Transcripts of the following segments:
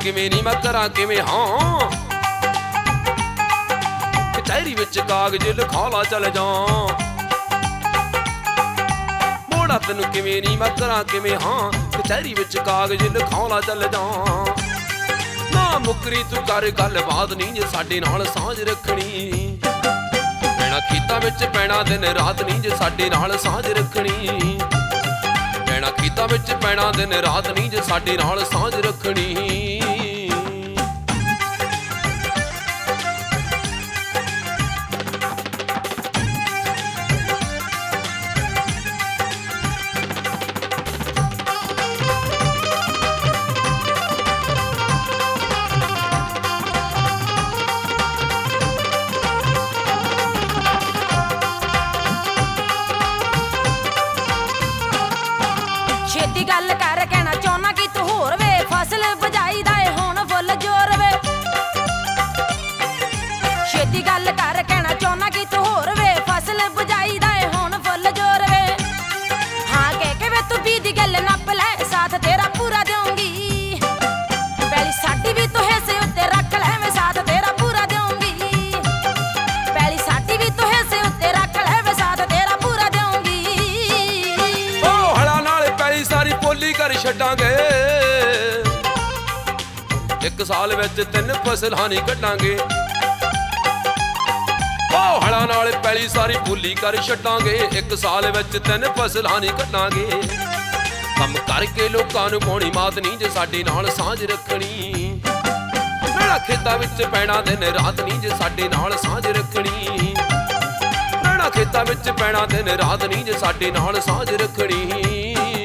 ਕਿਵੇਂ ਨੀ ਮੈਂ ਕਰਾਂ ਕਿਵੇਂ ਹਾਂ ਕਚਹਿਰੀ ਵਿੱਚ ਕਾਗਜ਼ ਲਿਖਾ ਲਾ ਚੱਲ ਜਾ ਮੋੜਾ ਤੈਨੂੰ ਕਿਵੇਂ ਨੀ ਮੈਂ ਕਰਾਂ ਕਿਵੇਂ ਹਾਂ ਕਚਹਿਰੀ ਵਿੱਚ ਕਾਗਜ਼ ਲਿਖਾ ਲਾ ਚੱਲ ਜਾ ਨਾ ਮੁਕਰੀ ਤੂੰ ਕਰ ਗੱਲਬਾਤ ਨਹੀਂ ਜੇ ਸਾਡੇ ਨਾਲ ਸਾਂਝ ਰੱਖਣੀ ਪੈਣਾ ਖੇਤਾਂ ਵਿੱਚ ਪੈਣਾ ਦਿਨ ਰਾਤ ਨਹੀਂ ਜੇ ਸਾਡੇ ਨਾਲ ਸਾਂਝ ਰੱਖਣੀ ਪੈਣਾ ਖੇਤਾਂ ਵਿੱਚ ਪੈਣਾ ਦਿਨ ਰਾਤ ਨਹੀਂ ਜੇ ਸਾਡੇ ਨਾਲ ਸਾਂਝ ਰੱਖਣੀ ਛੇਤੀ ਗੱਲ ਕਰ ਕਹਿਣਾ ਚਾਹੁੰਨਾ ਕਿ ਤੂੰ ਹੋਰ ਵੇ ਫਸਲ ਬਜਾਈ ਦਾ ਏ ਹੁਣ ਫੁੱਲ ਜੋਰ ਵੇ ਛੇਤੀ ਗੱਲ ਕਰ ਕਹਿਣਾ ਚਾਹੁੰਨਾ ਕਿ ਤੂੰ ਹੋਰ ਵੇ ਫਸਲ ਬਜਾਈ ਦਾ ਏ ਹੁਣ ਫੁੱਲ ਜੋਰ ਵੇ ਹਾਂ ਕਹਿ ਕੇ ਵੇ ਤੂੰ ਵੀ ਦੀ ਗੱਲ ਨੱਪ ਲੈ ਸਾਥ ਤੇਰਾ ਪੂਰਾ ਦੇਉਂਗੀ ਪਹਿਲੀ ਸਾਡੀ ਵੀ ਤੂੰ ਹਿੱਸੇ ਉੱਤੇ ਰੱਖ ਲੈ ਮੈਂ ਸਾਥ ਤੇਰਾ ਪੂਰਾ ਦੇਉਂਗੀ ਪਹਿਲੀ ਸਾਡੀ ਵੀ ਤੂੰ ਹਿੱਸੇ ਉੱਤੇ ਰੱਖ ਲੈ ਮੈਂ ਸਾਥ ਤੇਰਾ ਪੂਰਾ ਦੇਉਂਗੀ ਸਾਰੀ ਪੋਲੀ ਕਰ ਛੱਡਾਂਗੇ ਇੱਕ ਸਾਲ ਵਿੱਚ 3 ਫਸਲਾਂ ਨਹੀਂ ਕੱਢਾਂਗੇ ਉਹ ਹਲਾਂ ਨਾਲ ਪੈਲੀ ਸਾਰੀ ਪੋਲੀ ਕਰ ਛੱਡਾਂਗੇ ਇੱਕ ਸਾਲ ਵਿੱਚ 3 ਫਸਲਾਂ ਨਹੀਂ ਕੱਢਾਂਗੇ ਕੰਮ ਕਰਕੇ ਲੋਕਾਂ ਨੂੰ ਪਾਉਣੀ ਮਾਤ ਨਹੀਂ ਜੇ ਸਾਡੇ ਨਾਲ ਸਾਂਝ ਰੱਖਣੀ ਰਹਿਣਾ ਖੇਤਾਂ ਵਿੱਚ ਪੈਣਾ ਦਿਨ ਰਾਤ ਨਹੀਂ ਜੇ ਸਾਡੇ ਨਾਲ ਸਾਂਝ ਰੱਖਣੀ ਰਹਿਣਾ ਖੇਤਾਂ ਵਿੱਚ ਪੈਣਾ ਦਿਨ ਰਾਤ ਨਹੀਂ ਜੇ ਸਾਡੇ ਨਾਲ ਸਾਂਝ ਰੱਖਣੀ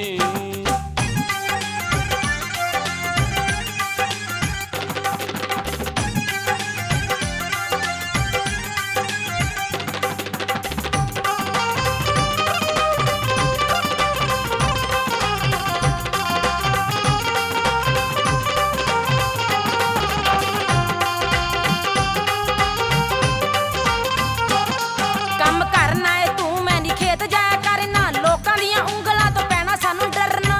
ਕੰਮ ਕਰਨਾ ਏ ਤੂੰ ਮੈਂ ਨੀ ਖੇਤ ਜਾਇਆ ਕਰਨਾ ਲੋਕਾਂ ਦੀਆਂ ਉਂਗਲਾਂ ਤੋਂ ਪੈਣਾ ਸਾਨੂੰ ਡਰਨਾ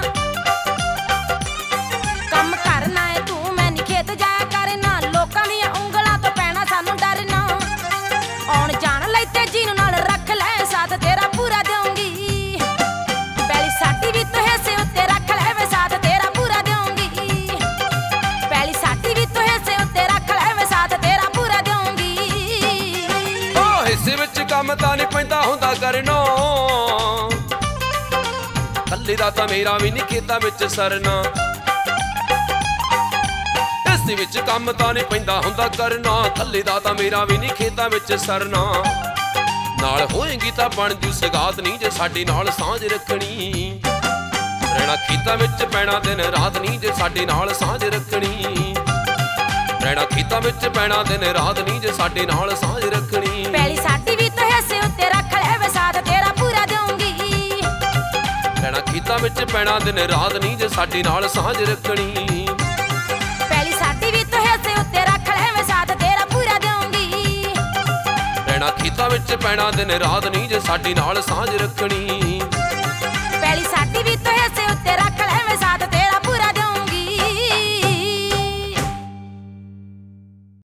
ਕੰਮ ਕਰਨਾ ਏ ਤੂੰ ਮੈਂ ਨੀ ਖੇਤ ਜਾਇਆ ਕਰਨਾ ਲੋਕਾਂ ਦੀਆਂ ਉਂਗਲਾਂ ਤੋਂ ਪੈਣਾ ਸਾਨੂੰ ਡਰਨਾ ਆਉਣ ਜਾਣ ਲਈ ਤੇਜੀ ਨੂੰ ਨਾਲ ਰੱਖ ਲੈ ਸਾਥ ਤੇਰਾ ਪੂਰਾ ਦੇਉਂਗੀ ਪਹਿਲੀ ਸਾਡੀ ਵੀ ਤੂੰ ਹਿੱਸੇ ਉੱਤੇ ਰੱਖ ਲੈ ਵੇ ਸਾਥ ਤੇਰਾ ਪੂਰਾ ਦੇਉਂਗੀ ਪਹਿਲੀ ਸਾਡੀ ਵੀ ਤੂੰ ਹਿੱਸੇ ਉੱਤੇ ਰੱਖ ਲੈ ਵੇ ਸਾਥ ਤੇਰਾ ਪੂਰਾ ਦੇਉਂਗੀ ਹਿੱਸੇ ਵਿੱਚ ਕੰਮ ਤਾਂ ਨਹੀਂ ਪੈਂਦਾ ਹੁੰਦਾ ਕਰਨਾ ਕੱਲੇ ਦਾ ਤਾਂ ਮੇਰਾ ਵੀ ਨਹੀਂ ਖੇਤਾਂ ਵਿੱਚ ਸਰਨਾ ਹਿੱਸੇ ਵਿੱਚ ਕੰਮ ਤਾਂ ਨਹੀਂ ਪੈਂਦਾ ਹੁੰਦਾ ਕਰਨਾ ਕੱਲੇ ਦਾ ਤਾਂ ਮੇਰਾ ਵੀ ਨਹੀਂ ਖੇਤਾਂ ਵਿੱਚ ਸਰਨਾ ਨਾਲ ਹੋਏਗੀ ਤਾਂ ਬਣ ਜੂ ਸਗਾਤ ਨਹੀਂ ਜੇ ਸਾਡੇ ਨਾਲ ਸਾਂਝ ਰੱਖਣੀ ਰਹਿਣਾ ਖੇਤਾਂ ਵਿੱਚ ਪੈਣਾ ਦਿਨ ਰਾਤ ਨਹੀਂ ਜੇ ਸਾਡੇ ਨਾਲ ਸਾਂਝ ਰੱਖਣੀ ਰਹਿਣਾ ਖੇਤਾਂ ਵਿੱਚ ਪੈਣਾ ਦਿਨ ਰਾਤ ਨਹੀਂ ਜੇ ਸਾਡੇ ਨਾਲ ਸਾਂਝ ਰੱਖਣੀ ਪਹਿਲੀ ਸਾਡੀ ਵੀ ਤੂੰ ਹਿੱਸੇ ਉੱਤੇ ਰੱਖ ਲੈ ਵੇ ਸਾਥ ਤੇਰਾ ਪੂਰਾ ਦੇਉਂਗੀ ਰਹਿਣਾ ਖੇਤਾਂ ਵਿੱਚ ਪੈਣਾ ਦਿਨ ਰਾਤ ਨਹੀਂ ਜੇ ਸਾਡੇ ਨਾਲ ਸਾਂਝ ਰੱਖਣੀ ਪਹਿਲੀ ਸਾਡੀ ਵੀ ਤੂੰ ਹਿੱਸੇ ਉੱਤੇ ਰੱਖ ਲੈ ਵੇ ਸਾਥ ਤੇਰਾ ਪੂਰਾ ਦੇਉਂਗੀ ਰਹਿਣਾ ਖੇਤਾਂ ਵਿੱਚ ਪੈਣਾ ਦਿਨ ਰਾਤ ਨਹੀਂ ਜੇ ਸਾਡੇ ਨਾਲ ਸਾਂਝ ਰੱਖਣੀ ਪਹਿਲੀ ਸਾਡੀ ਵੀ ਤੂੰ ਹਿੱਸੇ ਉੱਤੇ ਰੱਖ ਲੈ ਵੇ ਸਾਥ